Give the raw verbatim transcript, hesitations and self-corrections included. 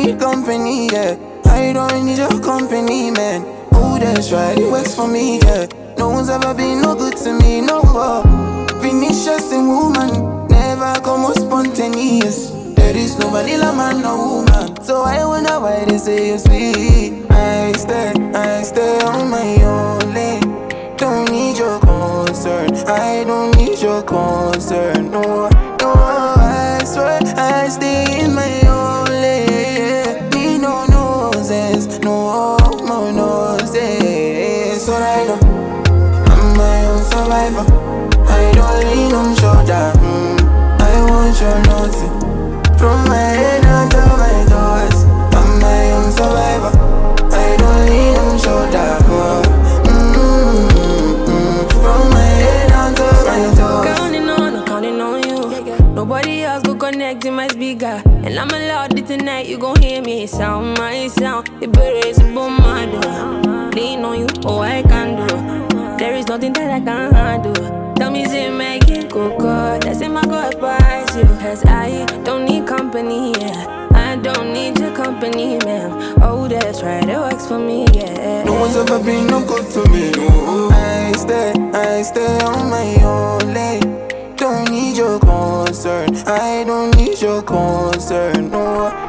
need company, yeah. I don't need your company, man. Oh, that's right, it works for me, yeah. No one's ever been no good to me, no more. Vinicius and woman, never come out spontaneous. There is no vanilla man, no woman. So I wonder why they say you're sweet. I stay, I stay on my own lane. Don't need your concern, I don't need your concern, no, no. I swear I stay in my own lane. Need no noses, no more noses. So I know I'm my own survivor. I don't lean on shoulder. mm. I want your nothing from my head down to my toes. I'm my own survivor. I don't lean on shoulder. mm. From my head down to my toes. Counting on, I'm counting on you. Nobody else go connect in my speaker. And I'm allowed it tonight, you gon' hear me sound my sound. The better is above my door. Lean on you, oh I can do. There is nothing that I can't handle. Tell me, say make it go good. That's in my God price you. Cause I don't need company, yeah. I don't need your company, ma'am. Oh, that's right, it works for me, yeah. No one's ever been no good to me, no. I stay, I stay on my own lane. Don't need your concern, I don't need your concern, no.